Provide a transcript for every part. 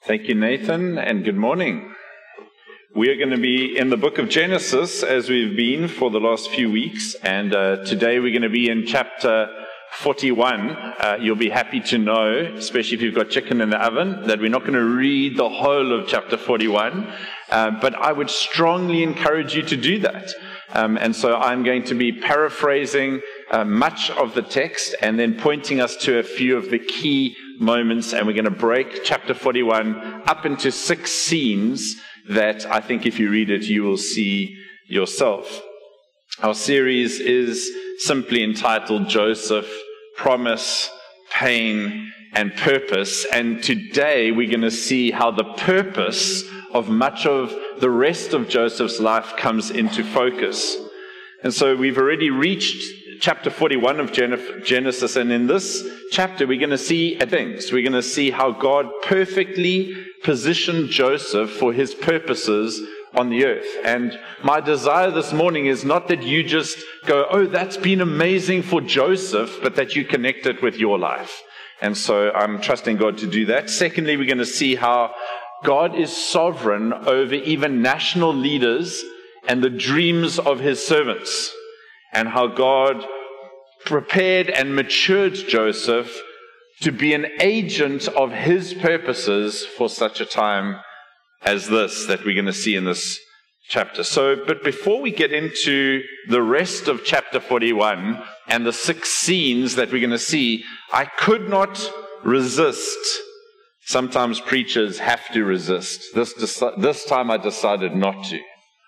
Thank you, Nathan, and good morning. We are going to be in the book of Genesis, as we've been for the last few weeks, and today we're going to be in chapter 41. You'll be happy to know, especially if you've got chicken in the oven, that we're not going to read the whole of chapter 41, but I would strongly encourage you to do that. And so I'm going to be paraphrasing much of the text and then pointing us to a few of the key moments, and we're going to break chapter 41 up into 6 scenes that I think if you read it, you will see yourself. Our series is simply entitled Joseph, Promise, Pain, and Purpose, and today we're going to see how the purpose of much of the rest of Joseph's life comes into focus. And so we've already reached chapter 41 of Genesis, and in this chapter we're going to see things. We're going to see how God perfectly positioned Joseph for his purposes on the earth. And my desire this morning is not that you just go, oh, that's been amazing for Joseph, but that you connect it with your life. And so I'm trusting God to do that. Secondly, we're going to see how God is sovereign over even national leaders and the dreams of his servants, and how God prepared and matured Joseph to be an agent of his purposes for such a time as this that we're going to see in this chapter. But before we get into the rest of chapter 41 and the 6 scenes that we're going to see, I could not resist. Sometimes preachers have to resist. This time I decided not to.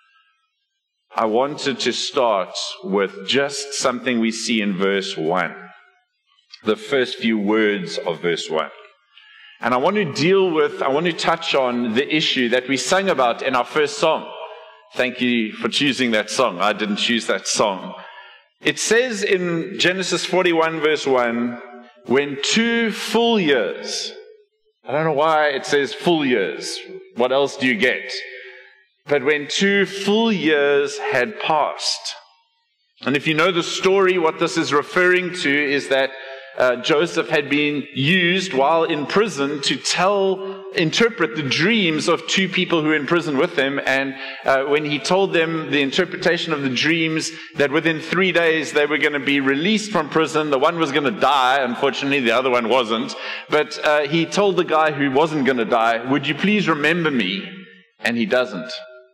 I wanted to start with just something we see in verse 1, the first few words of verse 1. And I want to touch on the issue that we sang about in our first song. Thank you for choosing that song. I didn't choose that song. It says in Genesis 41 verse 1, when 2 full years, I don't know why it says full years. What else do you get? But when 2 full years had passed. And if you know the story, what this is referring to is that Joseph had been used while in prison to interpret the dreams of 2 people who were in prison with him. And when he told them the interpretation of the dreams, that within 3 days they were going to be released from prison. The one was going to die. Unfortunately, the other one wasn't. But he told the guy who wasn't going to die, would you please remember me? And he doesn't.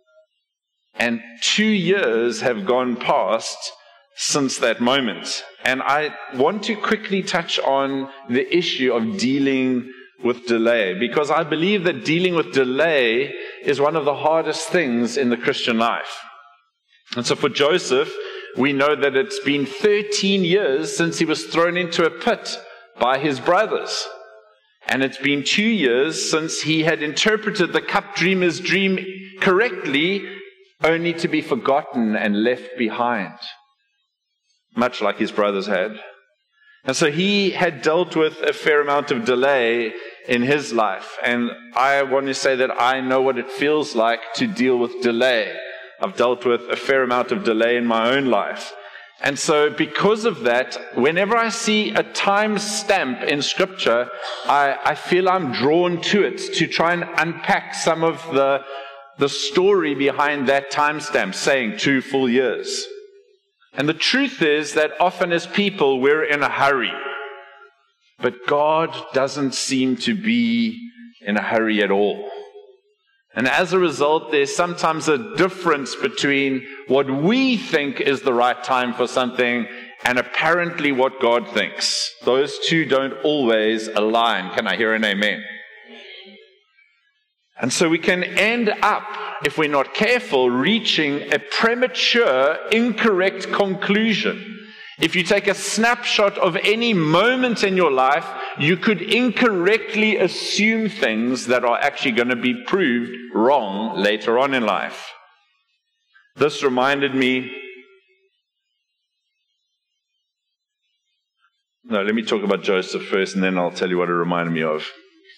And 2 years have gone past since that moment. And I want to quickly touch on the issue of dealing with delay, because I believe that dealing with delay is one of the hardest things in the Christian life. And so for Joseph, we know that it's been 13 years since he was thrown into a pit by his brothers. And it's been 2 years since he had interpreted the cup dreamer's dream correctly, only to be forgotten and left behind, much like his brothers had. And so he had dealt with a fair amount of delay in his life. And I want to say that I know what it feels like to deal with delay. I've dealt with a fair amount of delay in my own life. And so because of that, whenever I see a time stamp in Scripture, I feel I'm drawn to it to try and unpack some of the story behind that timestamp saying 2 full years. And the truth is that often as people, we're in a hurry. But God doesn't seem to be in a hurry at all. And as a result, there's sometimes a difference between what we think is the right time for something and apparently what God thinks. Those two don't always align. Can I hear an amen? And so we can end up, if we're not careful, reaching a premature, incorrect conclusion. If you take a snapshot of any moment in your life, you could incorrectly assume things that are actually going to be proved wrong later on in life. This reminded me... No, let me talk about Joseph first, and then I'll tell you what it reminded me of.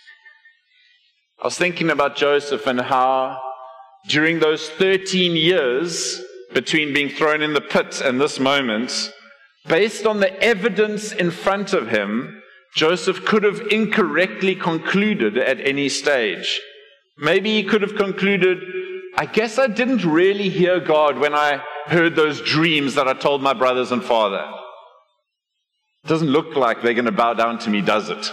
I was thinking about Joseph and how during those 13 years between being thrown in the pit and this moment, based on the evidence in front of him, Joseph could have incorrectly concluded at any stage. Maybe he could have concluded, I guess I didn't really hear God when I heard those dreams that I told my brothers and father. It doesn't look like they're going to bow down to me, does it?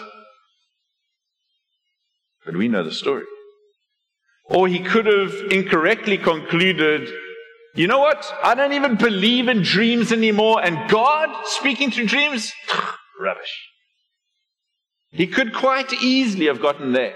But we know the story. Or he could have incorrectly concluded, you know what? I don't even believe in dreams anymore, and God speaking through dreams? Rubbish. He could quite easily have gotten there.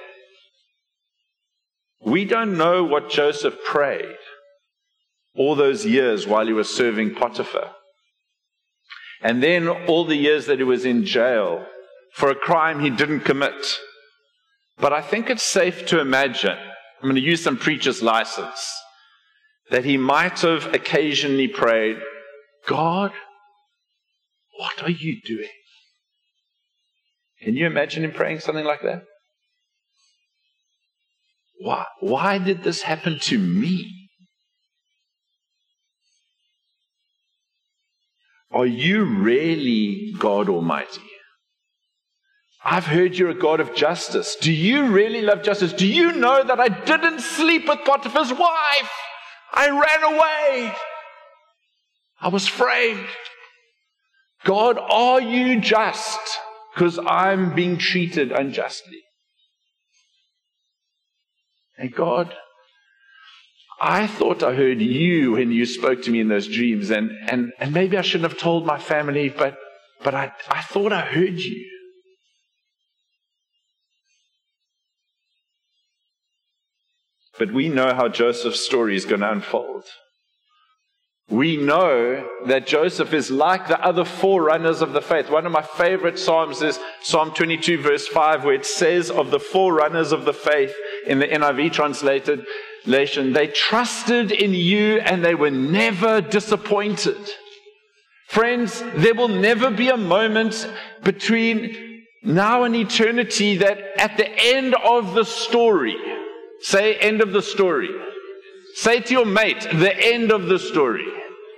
We don't know what Joseph prayed all those years while he was serving Potiphar. And then all the years that he was in jail for a crime he didn't commit. But I think it's safe to imagine, I'm going to use some preacher's license, that he might have occasionally prayed, God, what are you doing? Can you imagine him praying something like that? Why did this happen to me? Are you really God Almighty? I've heard you're a God of justice. Do you really love justice? Do you know that I didn't sleep with Potiphar's wife? I ran away. I was framed. God, are you just? Because I'm being treated unjustly. And God, I thought I heard you when you spoke to me in those dreams, and maybe I shouldn't have told my family, but I thought I heard you. But we know how Joseph's story is going to unfold. We know that Joseph is like the other forerunners of the faith. One of my favorite Psalms is Psalm 22 verse 5, where it says of the forerunners of the faith in the NIV translation, they trusted in you and they were never disappointed. Friends, there will never be a moment between now and eternity that at the end of the story, say end of the story. Say to your mate, the end of the story.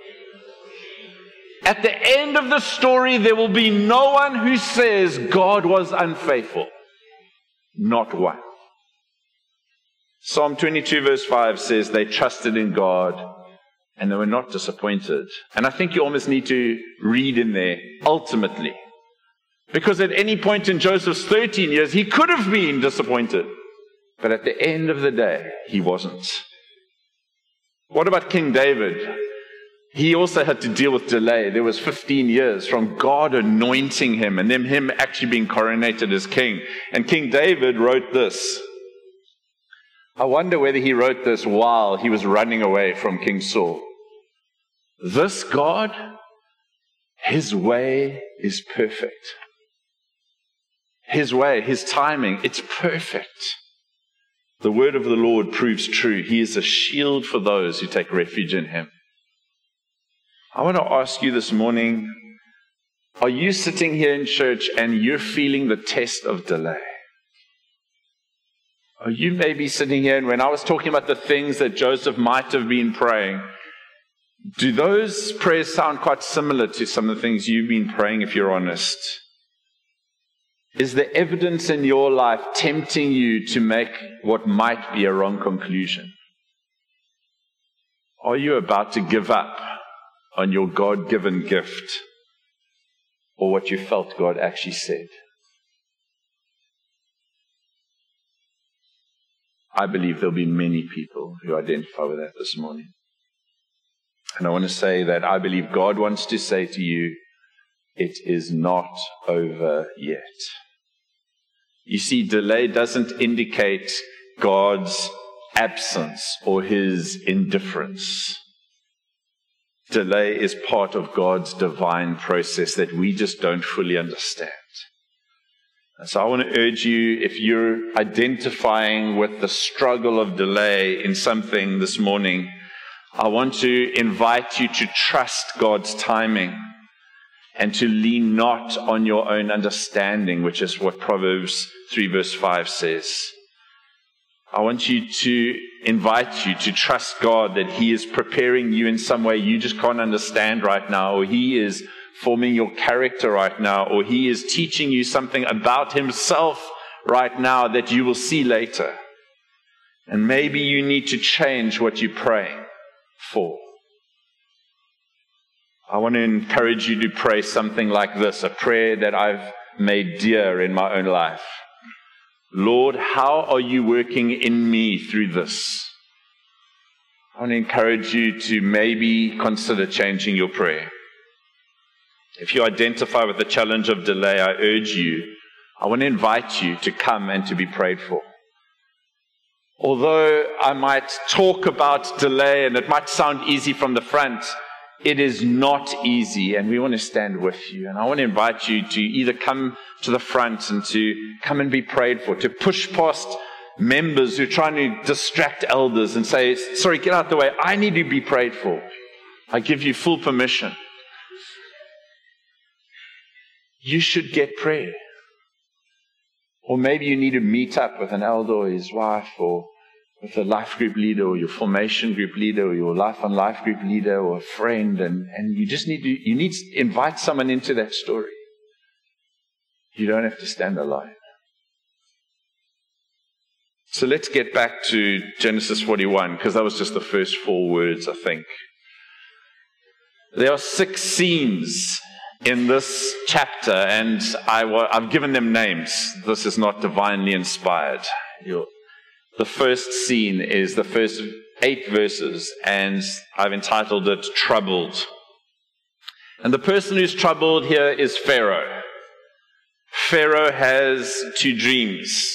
At the end of the story, there will be no one who says God was unfaithful. Not one. Psalm 22 verse 5 says they trusted in God and they were not disappointed. And I think you almost need to read in there, ultimately. Because at any point in Joseph's 13 years, he could have been disappointed. But at the end of the day, he wasn't. What about King David? He also had to deal with delay. There was 15 years from God anointing him and then him actually being coronated as king. And King David wrote this. I wonder whether he wrote this while he was running away from King Saul. This God, his way is perfect. His way, his timing, it's perfect. The word of the Lord proves true. He is a shield for those who take refuge in him. I want to ask you this morning, are you sitting here in church and you're feeling the test of delay? Are you maybe sitting here and when I was talking about the things that Joseph might have been praying, do those prayers sound quite similar to some of the things you've been praying if you're honest? Is the evidence in your life tempting you to make what might be a wrong conclusion? Are you about to give up on your God-given gift or what you felt God actually said? I believe there'll be many people who identify with that this morning. And I want to say that I believe God wants to say to you, it is not over yet. You see, delay doesn't indicate God's absence or his indifference. Delay is part of God's divine process that we just don't fully understand. And so I want to urge you, if you're identifying with the struggle of delay in something this morning, I want to invite you to trust God's timing and to lean not on your own understanding, which is what Proverbs 3 verse 5 says. I want you to invite you to trust God that he is preparing you in some way you just can't understand right now, or he is forming your character right now, or He is teaching you something about Himself right now that you will see later. And maybe you need to change what you're praying for. I want to encourage you to pray something like this, a prayer that I've made dear in my own life. Lord, how are you working in me through this? I want to encourage you to maybe consider changing your prayer. If you identify with the challenge of delay, I urge you, I want to invite you to come and to be prayed for. Although I might talk about delay and it might sound easy from the front, it is not easy, and we want to stand with you. And I want to invite you to either come to the front and to come and be prayed for, to push past members who are trying to distract elders and say, sorry, get out the way, I need to be prayed for. I give you full permission. You should get prayer. Or maybe you need to meet up with an elder or his wife, or with a life group leader, or your formation group leader, or your life on life group leader, or a friend, and you just need to invite someone into that story. You don't have to stand alone. So let's get back to Genesis 41, because that was just the first 4 words, I think. There are 6 scenes in this chapter, and I've given them names. This is not divinely inspired. The first scene is the first 8 verses, and I've entitled it Troubled. And the person who's troubled here is Pharaoh. Pharaoh has 2 dreams.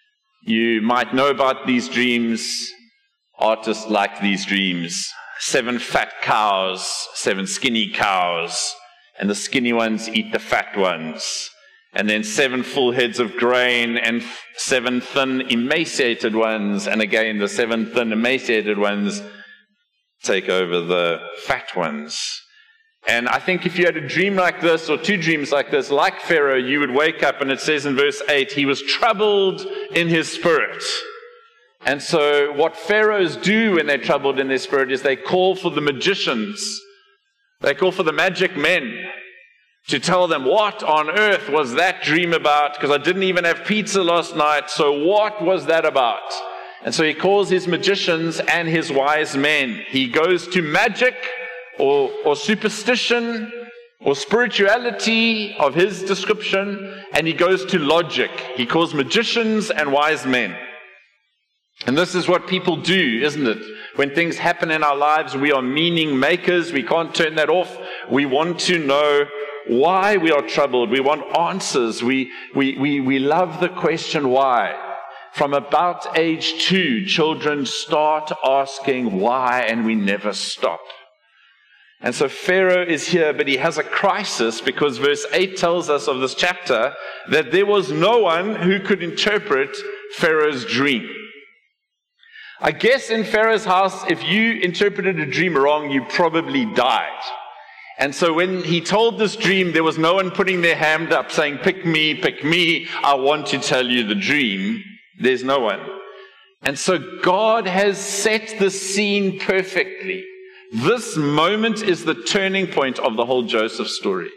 You might know about these dreams. Artists like these dreams. 7 fat cows, 7 skinny cows, and the skinny ones eat the fat ones. And then 7 full heads of grain and 7 thin, emaciated ones. And again, the 7 thin, emaciated ones take over the fat ones. And I think if you had a dream like this, or 2 dreams like this, like Pharaoh, you would wake up, and it says in verse 8, he was troubled in his spirit. And so what pharaohs do when they're troubled in their spirit is they call for the magicians. They call for the magic men to tell them, what on earth was that dream about? Because I didn't even have pizza last night, so what was that about? And so he calls his magicians and his wise men. He goes to magic or superstition or spirituality of his description, and he goes to logic. He calls magicians and wise men. And this is what people do, isn't it? When things happen in our lives, we are meaning makers. We can't turn that off. We want to know why we are troubled. We want answers. We love the question why. From about age 2, children start asking why, and we never stop. And so Pharaoh is here, but he has a crisis, because verse 8 tells us of this chapter that there was no one who could interpret Pharaoh's dream. I guess in Pharaoh's house, if you interpreted a dream wrong, you probably died. And so when he told this dream, there was no one putting their hand up saying, pick me, I want to tell you the dream. There's no one. And so God has set the scene perfectly. This moment is the turning point of the whole Joseph story.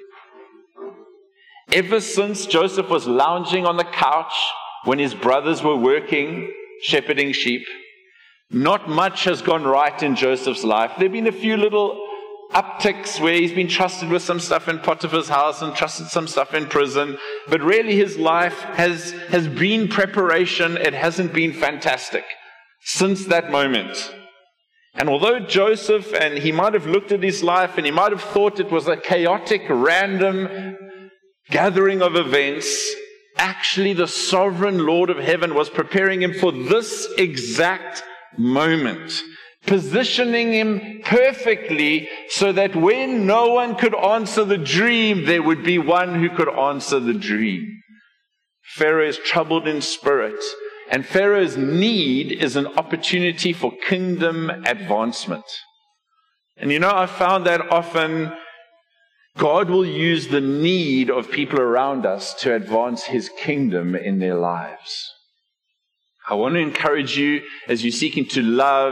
Ever since Joseph was lounging on the couch when his brothers were working, shepherding sheep, not much has gone right in Joseph's life. There have been a few little upticks where he's been trusted with some stuff in Potiphar's house and trusted some stuff in prison. But really his life has been preparation. It hasn't been fantastic since that moment. And although Joseph, and he might have looked at his life and he might have thought it was a chaotic, random gathering of events, actually the sovereign Lord of heaven was preparing him for this exact moment, positioning him perfectly so that when no one could answer the dream, there would be one who could answer the dream. Pharaoh is troubled in spirit, and Pharaoh's need is an opportunity for kingdom advancement. And I found that often God will use the need of people around us to advance his kingdom in their lives. I want to encourage you, as you're seeking to love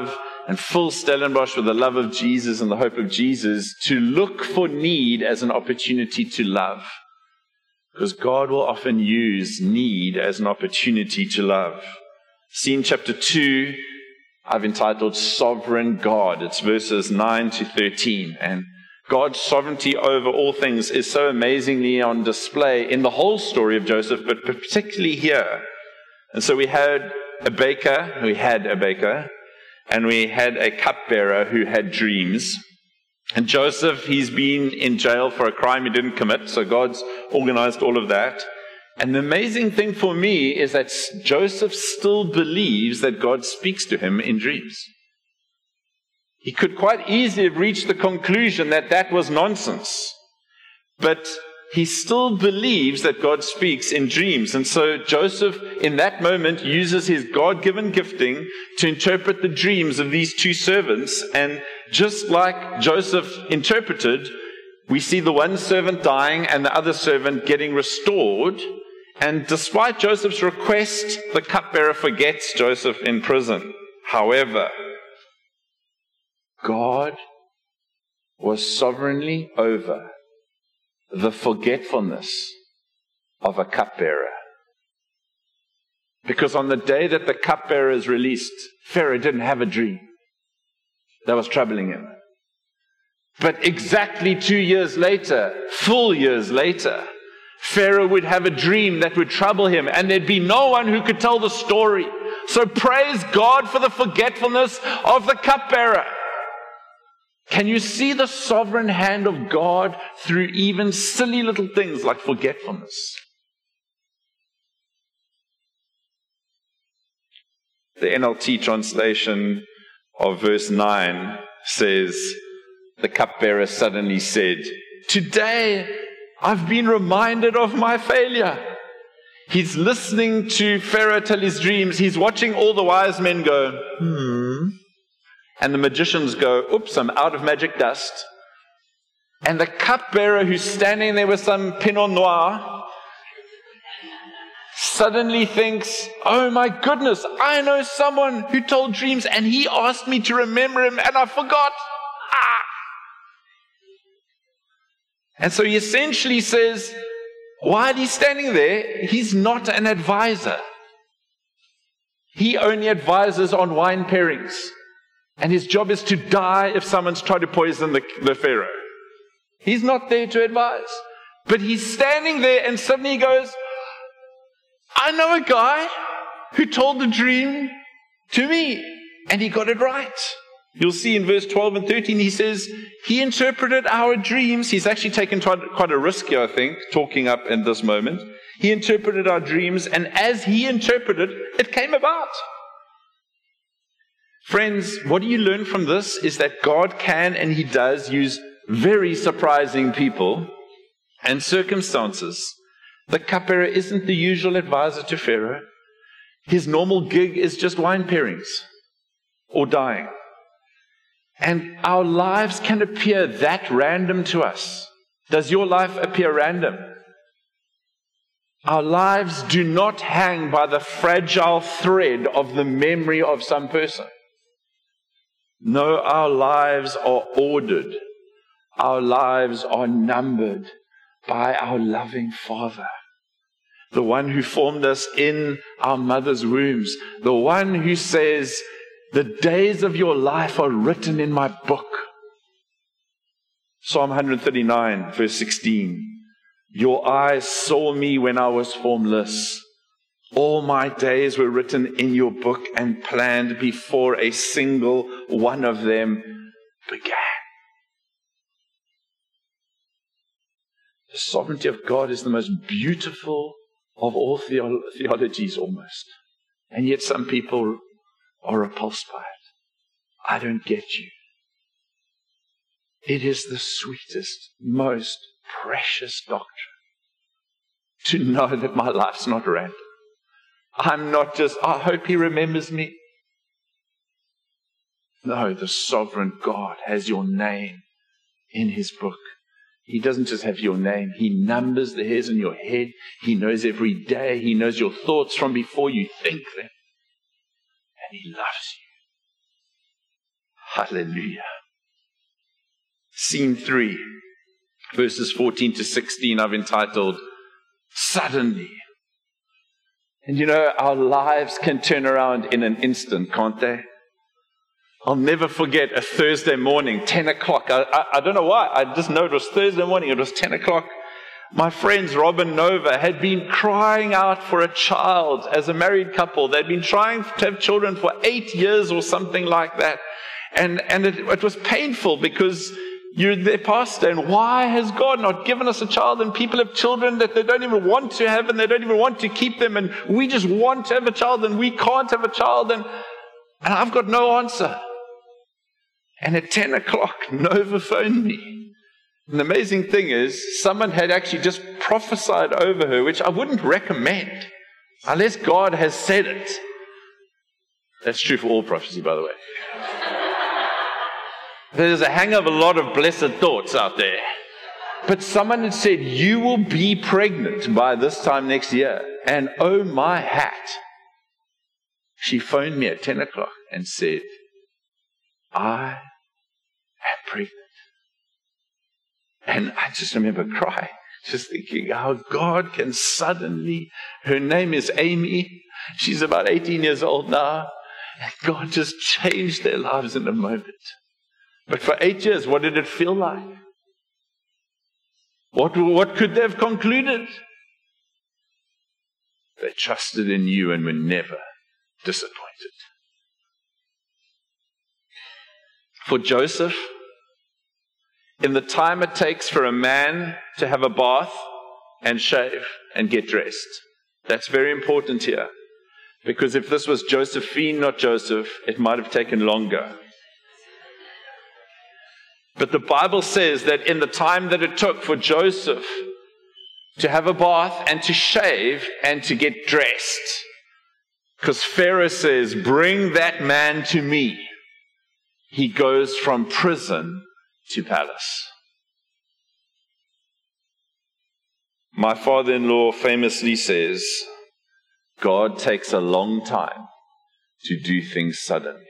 and fill Stellenbosch with the love of Jesus and the hope of Jesus, to look for need as an opportunity to love. Because God will often use need as an opportunity to love. See in chapter 2, I've entitled Sovereign God. It's verses 9 to 13. And God's sovereignty over all things is so amazingly on display in the whole story of Joseph, but particularly here. And so we had a baker, and we had a cupbearer who had dreams. And Joseph, he's been in jail for a crime he didn't commit, so God's organized all of that. And the amazing thing for me is that Joseph still believes that God speaks to him in dreams. He could quite easily have reached the conclusion that that was nonsense. But he still believes that God speaks in dreams. And so Joseph, in that moment, uses his God-given gifting to interpret the dreams of these two servants. And just like Joseph interpreted, we see the one servant dying and the other servant getting restored. And despite Joseph's request, the cupbearer forgets Joseph in prison. However, God was sovereignly over the forgetfulness of a cupbearer. Because on the day that the cupbearer is released, Pharaoh didn't have a dream that was troubling him. But exactly 2 years later, full years later, Pharaoh would have a dream that would trouble him, and there'd be no one who could tell the story. So praise God for the forgetfulness of the cupbearer. Can you see the sovereign hand of God through even silly little things like forgetfulness? The NLT translation of verse 9 says, the cupbearer suddenly said, "Today I've been reminded of my failure." He's listening to Pharaoh tell his dreams. He's watching all the wise men go, And the magicians go, "Oops, I'm out of magic dust." And the cupbearer who's standing there with some Pinot Noir suddenly thinks, "Oh my goodness, I know someone who told dreams and he asked me to remember him and I forgot." And so he essentially says, while he's standing there, he's not an advisor. He only advises on wine pairings. And his job is to die if someone's tried to poison the Pharaoh. He's not there to advise. But he's standing there and suddenly he goes, "I know a guy who told the dream to me and he got it right." You'll see in verse 12 and 13, he says, he interpreted our dreams. He's actually taken quite a risk here, I think, talking up in this moment. He interpreted our dreams, and as he interpreted, it came about. Friends, what do you learn from this is that God can and he does use very surprising people and circumstances. The cupbearer isn't the usual advisor to Pharaoh. His normal gig is just wine pairings or dying. And our lives can appear that random to us. Does your life appear random? Our lives do not hang by the fragile thread of the memory of some person. No, our lives are ordered. Our lives are numbered by our loving Father. The one who formed us in our mother's wombs. The one who says, "The days of your life are written in my book." Psalm 139, verse 16. "Your eyes saw me when I was formless. All my days were written in your book and planned before a single one of them began." The sovereignty of God is the most beautiful of all theologies almost. And yet some people are repulsed by it. I don't get you. It is the sweetest, most precious doctrine to know that my life's not random. I'm not just, I hope he remembers me. No, the sovereign God has your name in his book. He doesn't just have your name. He numbers the hairs on your head. He knows every day. He knows your thoughts from before you think them. And he loves you. Hallelujah. Scene 3, verses 14 to 16, I've entitled, Suddenly. And you know, our lives can turn around in an instant, can't they? I'll never forget a Thursday morning, 10 o'clock. I don't know why. I just know it was Thursday morning. It was 10 o'clock. My friends, Rob and Nova, had been crying out for a child as a married couple. They'd been trying to have children for 8 years or something like that. And it was painful because you're their pastor, and why has God not given us a child? And people have children that they don't even want to have, and they don't even want to keep them, and we just want to have a child, and we can't have a child, and I've got no answer. And at 10 o'clock, Nova phoned me. And the amazing thing is, someone had actually just prophesied over her, which I wouldn't recommend, unless God has said it. That's true for all prophecy, by the way. There's a hang of a lot of blessed thoughts out there. But someone had said, you will be pregnant by this time next year. And oh my hat. She phoned me at 10 o'clock and said, I am pregnant. And I just remember crying, just thinking how God can suddenly, her name is Amy. She's about 18 years old now. And God just changed their lives in a moment. But for 8 years, what did it feel like? What could they have concluded? They trusted in you and were never disappointed. For Joseph, in the time it takes for a man to have a bath and shave and get dressed, that's very important here. Because if this was Josephine, not Joseph, it might have taken longer. But the Bible says that in the time that it took for Joseph to have a bath and to shave and to get dressed, because Pharaoh says, bring that man to me, he goes from prison to palace. My father-in-law famously says, God takes a long time to do things suddenly.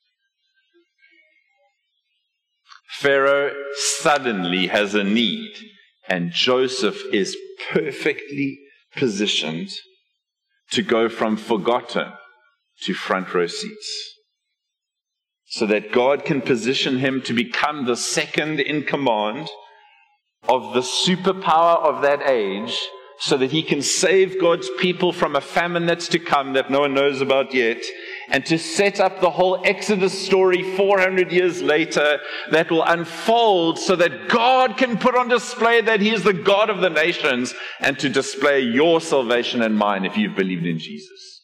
Pharaoh suddenly has a need, and Joseph is perfectly positioned to go from forgotten to front row seats, so that God can position him to become the second in command of the superpower of that age, so that he can save God's people from a famine that's to come that no one knows about yet, and to set up the whole Exodus story 400 years later that will unfold so that God can put on display that he is the God of the nations, and to display your salvation and mine if you've believed in Jesus.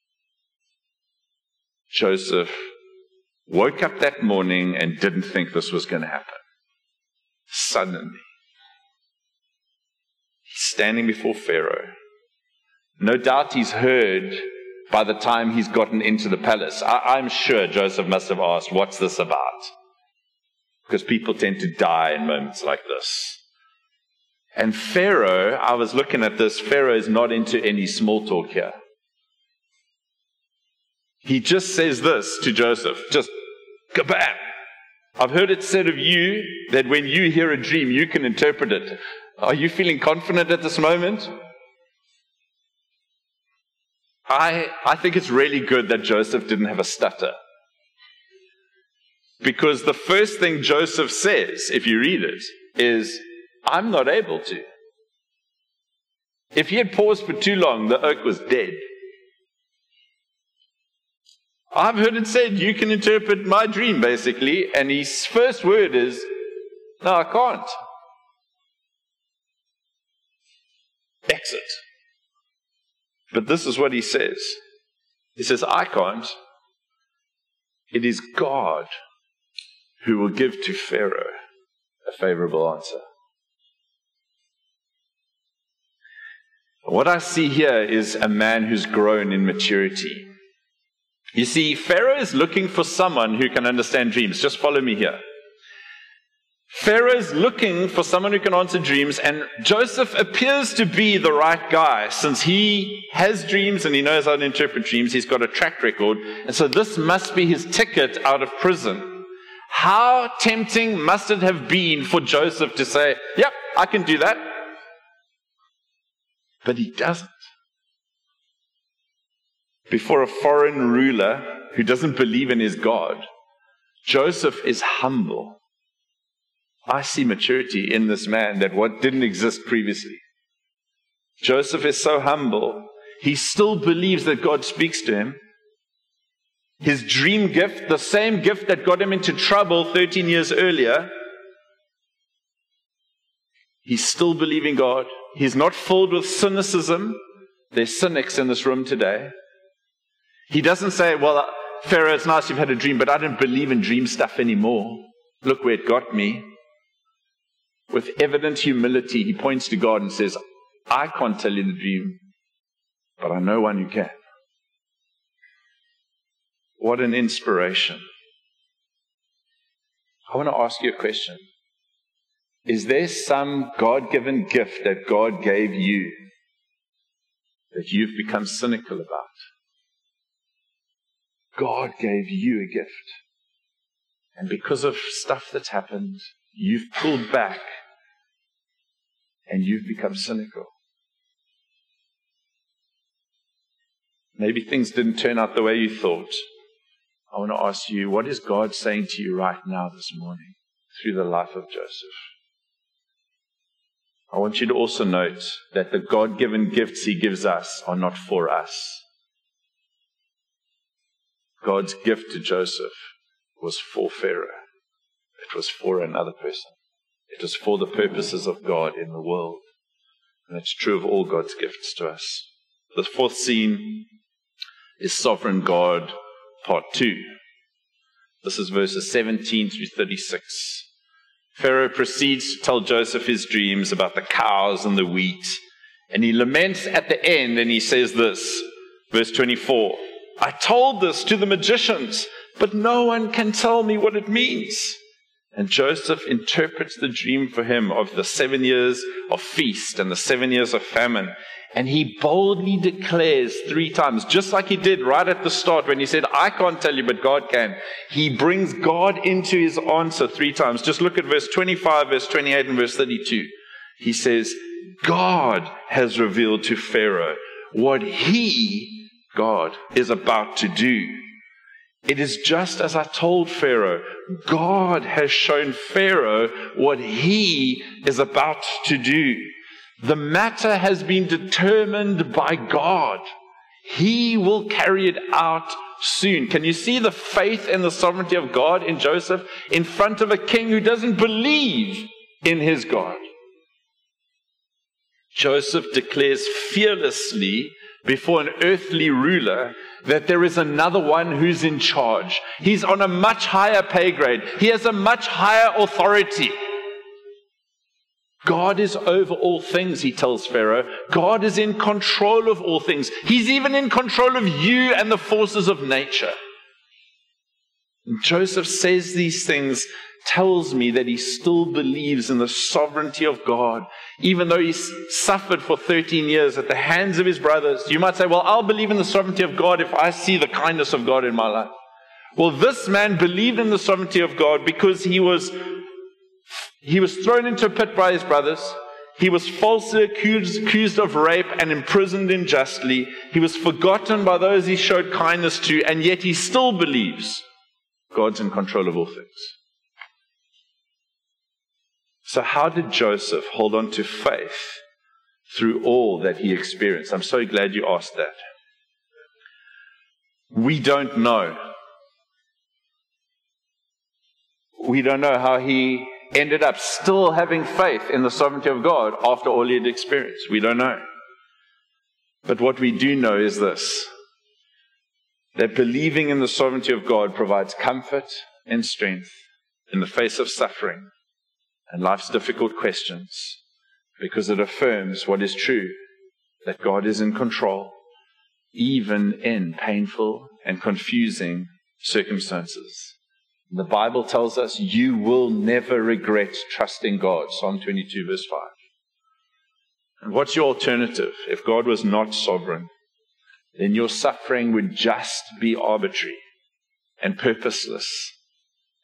Joseph woke up that morning and didn't think this was going to happen. Suddenly, he's standing before Pharaoh. No doubt he's heard by the time he's gotten into the palace. I'm sure Joseph must have asked, what's this about? Because people tend to die in moments like this. And Pharaoh, I was looking at this, Pharaoh is not into any small talk here. He just says this to Joseph, just kabam. I've heard it said of you that when you hear a dream, you can interpret it. Are you feeling confident at this moment? I think it's really good that Joseph didn't have a stutter. Because the first thing Joseph says, if you read it, is, I'm not able to. If he had paused for too long, the oak was dead. I've heard it said, you can interpret my dream, basically, and his first word is, no, I can't. Exit. But this is what he says. He says, I can't. It is God who will give to Pharaoh a favorable answer. What I see here is a man who's grown in maturity. You see, Pharaoh is looking for someone who can understand dreams. Just follow me here. Pharaoh is looking for someone who can answer dreams, and Joseph appears to be the right guy since he has dreams and he knows how to interpret dreams. He's got a track record, and so this must be his ticket out of prison. How tempting must it have been for Joseph to say, yep, I can do that. But he doesn't. Before a foreign ruler who doesn't believe in his God, Joseph is humble. I see maturity in this man that what didn't exist previously. Joseph is so humble. He still believes that God speaks to him. His dream gift, the same gift that got him into trouble 13 years earlier, he's still believing God. He's not filled with cynicism. There's cynics in this room today. He doesn't say, well, Pharaoh, it's nice you've had a dream, but I don't believe in dream stuff anymore. Look where it got me. With evident humility, he points to God and says, I can't tell you the dream, but I know one who can. What an inspiration. I want to ask you a question. Is there some God-given gift that God gave you that you've become cynical about? God gave you a gift. And because of stuff that's happened, you've pulled back and you've become cynical. Maybe things didn't turn out the way you thought. I want to ask you, what is God saying to you right now this morning through the life of Joseph? I want you to also note that the God-given gifts he gives us are not for us. God's gift to Joseph was for Pharaoh. It was for another person. It was for the purposes of God in the world. And it's true of all God's gifts to us. The fourth scene is Sovereign God, part 2. This is verses 17 through 36. Pharaoh proceeds to tell Joseph his dreams about the cows and the wheat. And he laments at the end and he says this, verse 24, I told this to the magicians, but no one can tell me what it means. And Joseph interprets the dream for him of the 7 years of feast and the 7 years of famine. And he boldly declares 3 times, just like he did right at the start when he said, I can't tell you, but God can. He brings God into his answer 3 times. Just look at verse 25, verse 28, and verse 32. He says, God has revealed to Pharaoh what he, God, is about to do. It is just as I told Pharaoh. God has shown Pharaoh what he is about to do. The matter has been determined by God. He will carry it out soon. Can you see the faith and the sovereignty of God in Joseph in front of a king who doesn't believe in his God? Joseph declares fearlessly before an earthly ruler that there is another one who's in charge. He's on a much higher pay grade. He has a much higher authority. God is over all things, he tells Pharaoh. God is in control of all things. He's even in control of you and the forces of nature. And Joseph says these things, tells me that he still believes in the sovereignty of God, even though he's suffered for 13 years at the hands of his brothers. You might say, well, I'll believe in the sovereignty of God if I see the kindness of God in my life. Well, this man believed in the sovereignty of God because he was thrown into a pit by his brothers. He was falsely accused of rape and imprisoned unjustly. He was forgotten by those he showed kindness to, and yet he still believes God's in control of all things. So how did Joseph hold on to faith through all that he experienced? I'm so glad you asked that. We don't know. We don't know how he ended up still having faith in the sovereignty of God after all he had experienced. We don't know. But what we do know is this, that believing in the sovereignty of God provides comfort and strength in the face of suffering and life's difficult questions, because it affirms what is true, that God is in control, even in painful and confusing circumstances. The Bible tells us you will never regret trusting God. Psalm 22, verse 5. And what's your alternative? If God was not sovereign, then your suffering would just be arbitrary and purposeless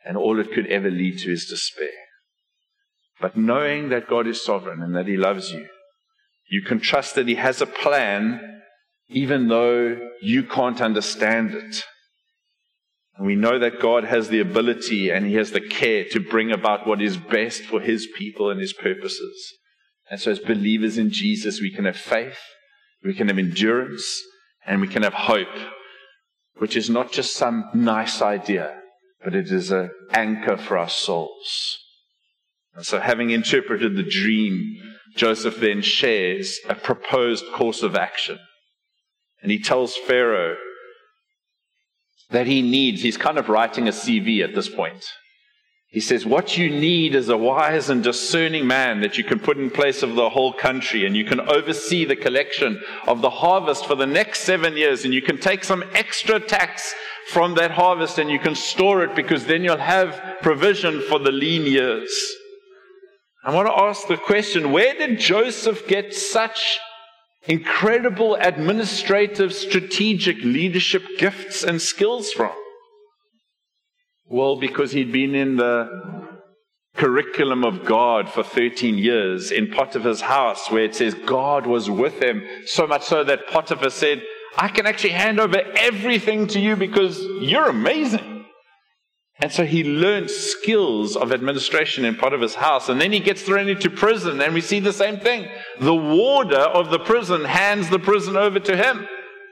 And all it could ever lead to is despair. But knowing that God is sovereign and that He loves you, you can trust that He has a plan, even though you can't understand it. And we know that God has the ability and He has the care to bring about what is best for His people and His purposes. And so as believers in Jesus, we can have faith, we can have endurance, and we can have hope, which is not just some nice idea, but it is an anchor for our souls. And so having interpreted the dream, Joseph then shares a proposed course of action. And he tells Pharaoh that he's kind of writing a CV at this point. He says, what you need is a wise and discerning man that you can put in place of the whole country, and you can oversee the collection of the harvest for the next 7 years, and you can take some extra tax from that harvest and you can store it, because then you'll have provision for the lean years. I want to ask the question, where did Joseph get such incredible administrative, strategic leadership gifts and skills from? Well, because he'd been in the curriculum of God for 13 years in Potiphar's house, where it says God was with him, so much so that Potiphar said, I can actually hand over everything to you because you're amazing. And so he learned skills of administration in Potiphar's house, and then he gets thrown into prison, and we see the same thing. The warder of the prison hands the prison over to him.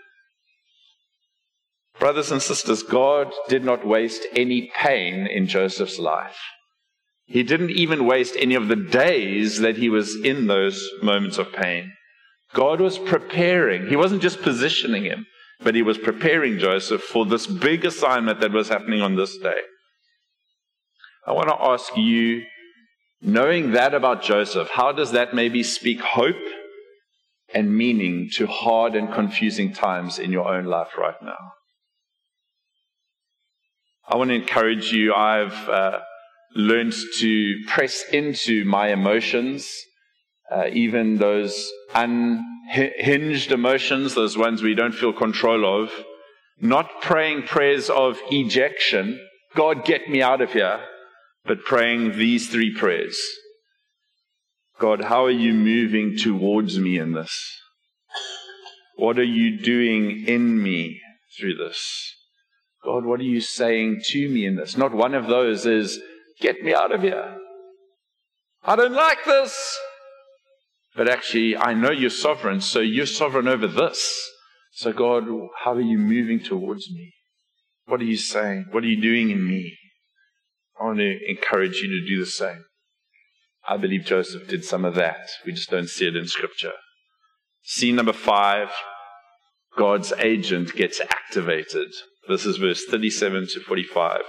Brothers and sisters, God did not waste any pain in Joseph's life. He didn't even waste any of the days that he was in those moments of pain. God was preparing. He wasn't just positioning him, but he was preparing Joseph for this big assignment that was happening on this day. I want to ask you, knowing that about Joseph, how does that maybe speak hope and meaning to hard and confusing times in your own life right now? I want to encourage you. I've learned to press into my emotions, even those unhinged emotions, those ones we don't feel control of, not praying prayers of ejection, God, get me out of here, but praying these 3 prayers. God, how are you moving towards me in this? What are you doing in me through this? God, what are you saying to me in this? Not one of those is, get me out of here. I don't like this. But actually, I know you're sovereign, so you're sovereign over this. So God, how are you moving towards me? What are you saying? What are you doing in me? I want to encourage you to do the same. I believe Joseph did some of that. We just don't see it in Scripture. Scene number 5, God's agent gets activated. This is verse 37 to 45.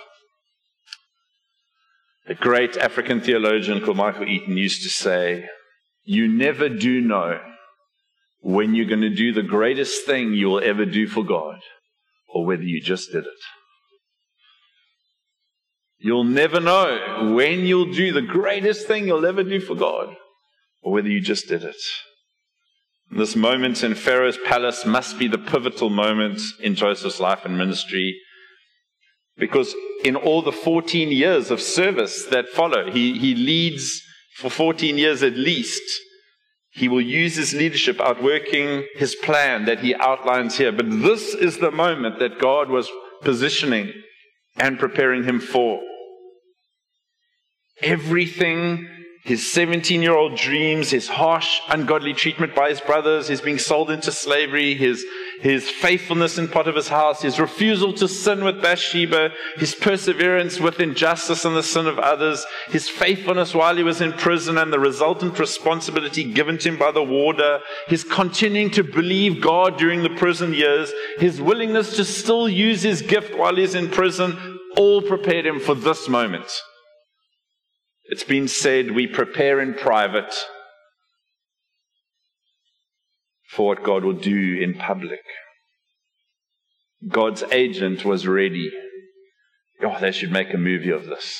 A great African theologian called Michael Eaton used to say, you never do know when you're going to do the greatest thing you will ever do for God, or whether you just did it. You'll never know when you'll do the greatest thing you'll ever do for God, or whether you just did it. This moment in Pharaoh's palace must be the pivotal moment in Joseph's life and ministry, because in all the 14 years of service that follow, he leads for 14 years at least. He will use his leadership outworking his plan that he outlines here. But this is the moment that God was positioning and preparing him for. Everything, his 17-year-old dreams, his harsh, ungodly treatment by his brothers, his being sold into slavery, his faithfulness in Potiphar's house, his refusal to sin with Bathsheba, his perseverance with injustice and the sin of others, his faithfulness while he was in prison and the resultant responsibility given to him by the warder, his continuing to believe God during the prison years, his willingness to still use his gift while he's in prison, all prepared him for this moment. It's been said, we prepare in private for what God will do in public. God's agent was ready. Oh, they should make a movie of this.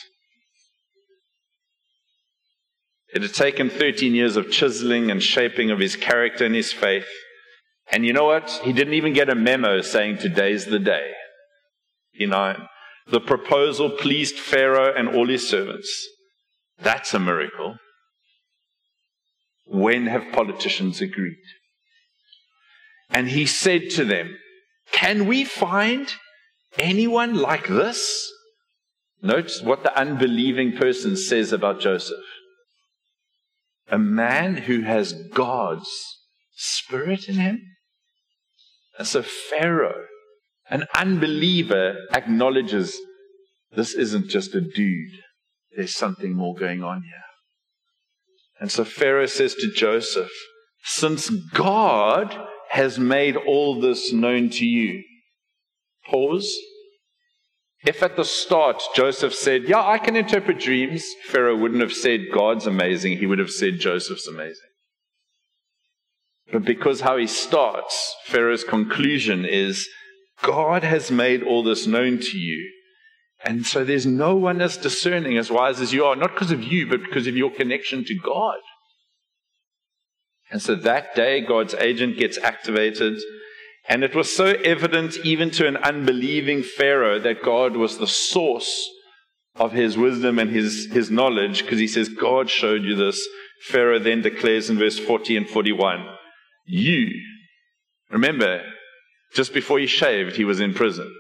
It had taken 13 years of chiseling and shaping of his character and his faith. And you know what? He didn't even get a memo saying today's the day. The proposal pleased Pharaoh and all his servants. That's a miracle. When have politicians agreed? And he said to them, can we find anyone like this? Note what the unbelieving person says about Joseph. A man who has God's Spirit in him? And so Pharaoh, an unbeliever, acknowledges this isn't just a dude. There's something more going on here. And so Pharaoh says to Joseph, since God has made all this known to you. Pause. If at the start Joseph said, yeah, I can interpret dreams, Pharaoh wouldn't have said God's amazing. He would have said Joseph's amazing. But because how he starts, Pharaoh's conclusion is, God has made all this known to you. And so there's no one as discerning, as wise as you are, not because of you, but because of your connection to God. And so that day, God's agent gets activated. And it was so evident even to an unbelieving Pharaoh that God was the source of his wisdom and his knowledge, because he says, God showed you this. Pharaoh then declares in verse 40 and 41, you, remember, just before he shaved, he was in prison.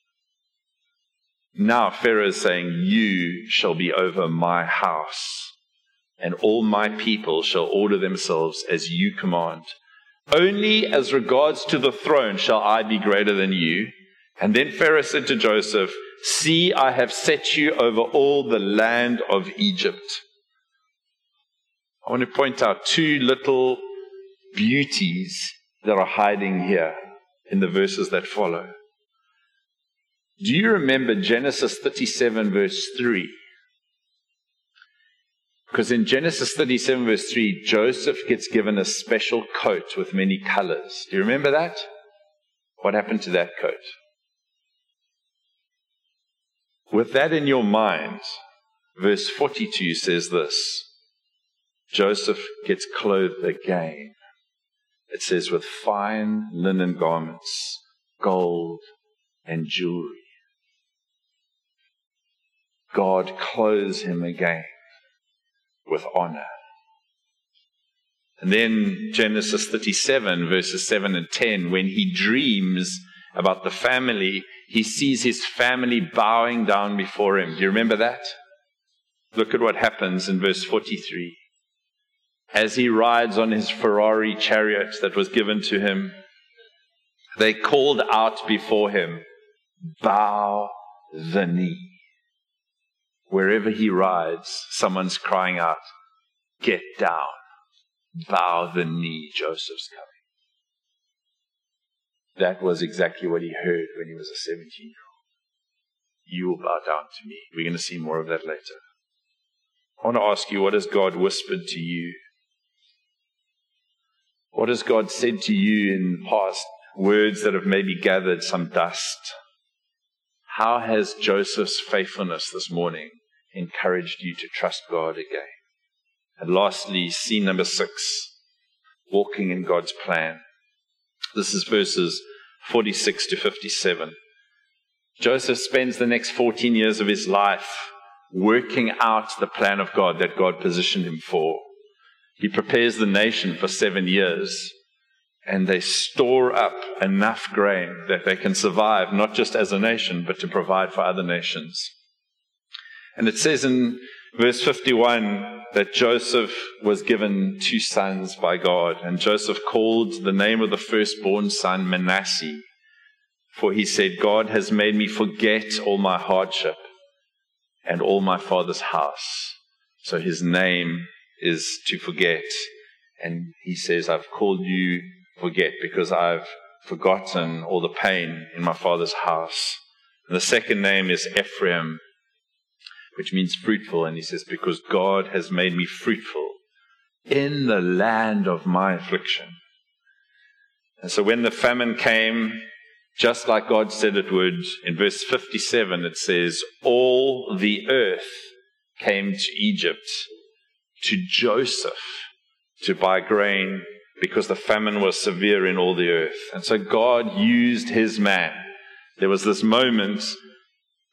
Now Pharaoh is saying, you shall be over my house, and all my people shall order themselves as you command. Only as regards to the throne shall I be greater than you. And then Pharaoh said to Joseph, see, I have set you over all the land of Egypt. I want to point out two little beauties that are hiding here in the verses that follow. Do you remember Genesis 37 verse 3? Because in Genesis 37 verse 3, Joseph gets given a special coat with many colors. Do you remember that? What happened to that coat? With that in your mind, verse 42 says this, Joseph gets clothed again. It says with fine linen garments, gold and jewelry. God clothes him again with honor. And then Genesis 37 verses 7 and 10, when he dreams about the family, he sees his family bowing down before him. Do you remember that? Look at what happens in verse 43. As he rides on his Ferrari chariot that was given to him, they called out before him, bow the knee. Wherever he rides, someone's crying out, get down, bow the knee, Joseph's coming. That was exactly what he heard when he was a 17-year-old. You will bow down to me. We're going to see more of that later. I want to ask you, what has God whispered to you? What has God said to you in the past? Words that have maybe gathered some dust. How has Joseph's faithfulness this morning encouraged you to trust God again? And lastly, scene number 6, walking in God's plan. This is verses 46 to 57. Joseph spends the next 14 years of his life working out the plan of God that God positioned him for. He prepares the nation for 7 years, and they store up enough grain that they can survive, not just as a nation, but to provide for other nations. And it says in verse 51 that Joseph was given 2 sons by God, and Joseph called the name of the firstborn son Manasseh, for he said, God has made me forget all my hardship and all my father's house. So his name is to forget. And he says, I've called you forget because I've forgotten all the pain in my father's house. And the second name is Ephraim, which means fruitful. And he says, because God has made me fruitful in the land of my affliction. And so when the famine came, just like God said it would, in verse 57 it says, all the earth came to Egypt, to Joseph, to buy grain, because the famine was severe in all the earth. And so God used his man. There was this moment,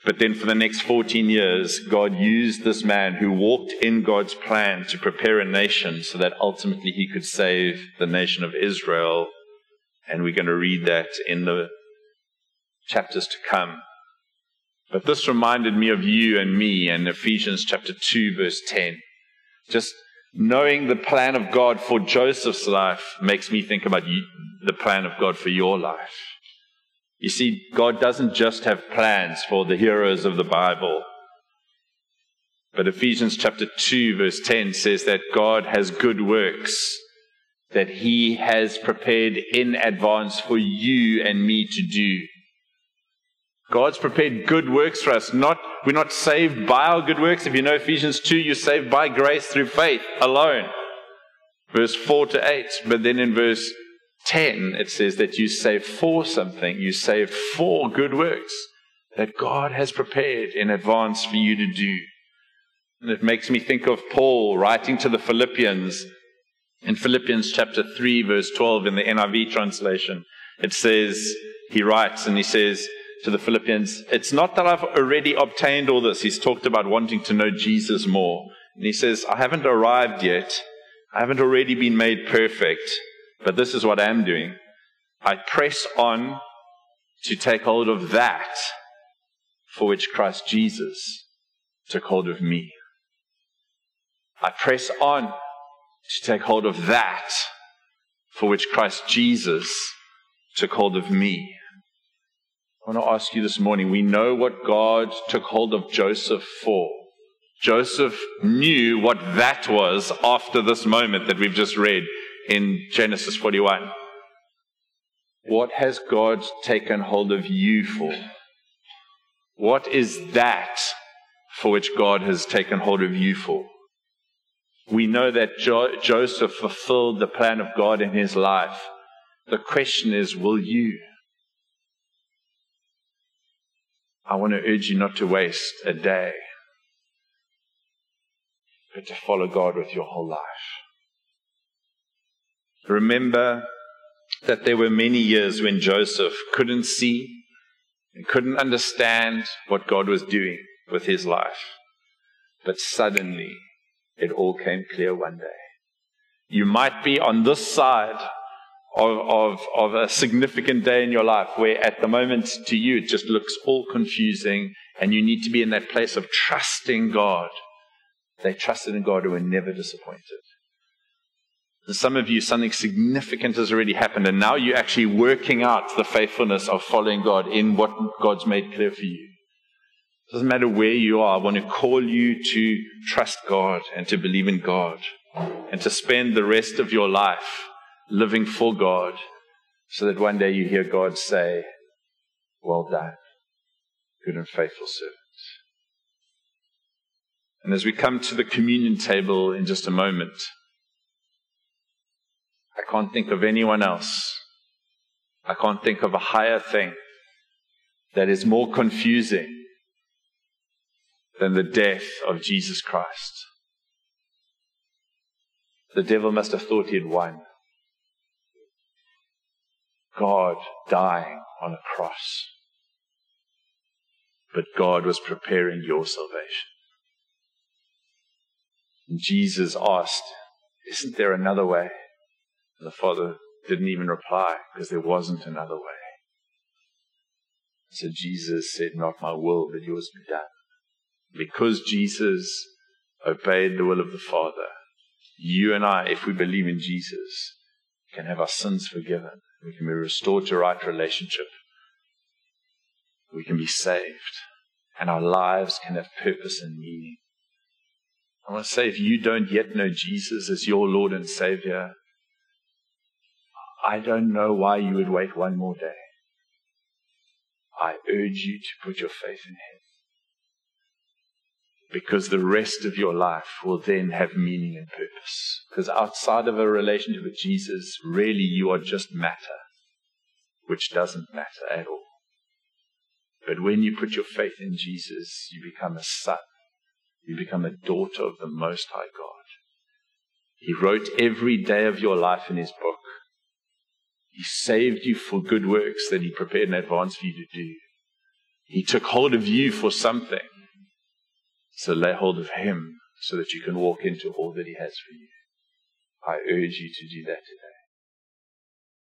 But then for the next 14 years, God used this man who walked in God's plan to prepare a nation so that ultimately he could save the nation of Israel. And we're going to read that in the chapters to come. But this reminded me of you and me in Ephesians chapter 2, verse 10. Just knowing the plan of God for Joseph's life makes me think about the plan of God for your life. You see, God doesn't just have plans for the heroes of the Bible. But Ephesians chapter 2, verse 10 says that God has good works that he has prepared in advance for you and me to do. God's prepared good works for us. We're not saved by our good works. If you know Ephesians 2, you're saved by grace through faith alone. Verse 4 to 8. But then in verse 10, it says that you save for something. You save for good works that God has prepared in advance for you to do. And it makes me think of Paul writing to the Philippians in Philippians chapter 3, verse 12 in the NIV translation. It says, he writes and he says to the Philippians, it's not that I've already obtained all this. He's talked about wanting to know Jesus more. And he says, I haven't arrived yet. I haven't already been made perfect. But this is what I'm doing. I press on to take hold of that for which Christ Jesus took hold of me. I press on to take hold of that for which Christ Jesus took hold of me. I want to ask you this morning, we know what God took hold of Joseph for. Joseph knew what that was after this moment that we've just read in Genesis 41. What has God taken hold of you for? What is that for which God has taken hold of you for? We know that Joseph fulfilled the plan of God in his life. The question is, will you? I want to urge you not to waste a day, but to follow God with your whole life. Remember that there were many years when Joseph couldn't see and couldn't understand what God was doing with his life. But suddenly, it all came clear one day. You might be on this side of a significant day in your life where at the moment to you it just looks all confusing and you need to be in that place of trusting God. They trusted in God and were never disappointed. For some of you, something significant has already happened, and now you're actually working out the faithfulness of following God in what God's made clear for you. It doesn't matter where you are. I want to call you to trust God and to believe in God and to spend the rest of your life living for God so that one day you hear God say, well done, good and faithful servant. And as we come to the communion table in just a moment, I can't think of anyone else. I can't think of a higher thing that is more confusing than the death of Jesus Christ. The devil must have thought he had won. God dying on a cross. But God was preparing your salvation. And Jesus asked, isn't there another way? And the Father didn't even reply because there wasn't another way. So Jesus said, not my will, but yours be done. Because Jesus obeyed the will of the Father, you and I, if we believe in Jesus, can have our sins forgiven. We can be restored to right relationship. We can be saved. And our lives can have purpose and meaning. I want to say, if you don't yet know Jesus as your Lord and Savior, I don't know why you would wait one more day. I urge you to put your faith in Him. Because the rest of your life will then have meaning and purpose. Because outside of a relationship with Jesus, really you are just matter, which doesn't matter at all. But when you put your faith in Jesus, you become a son. You become a daughter of the Most High God. He wrote every day of your life in His book. He saved you for good works that He prepared in advance for you to do. He took hold of you for something. So lay hold of him so that you can walk into all that he has for you. I urge you to do that today.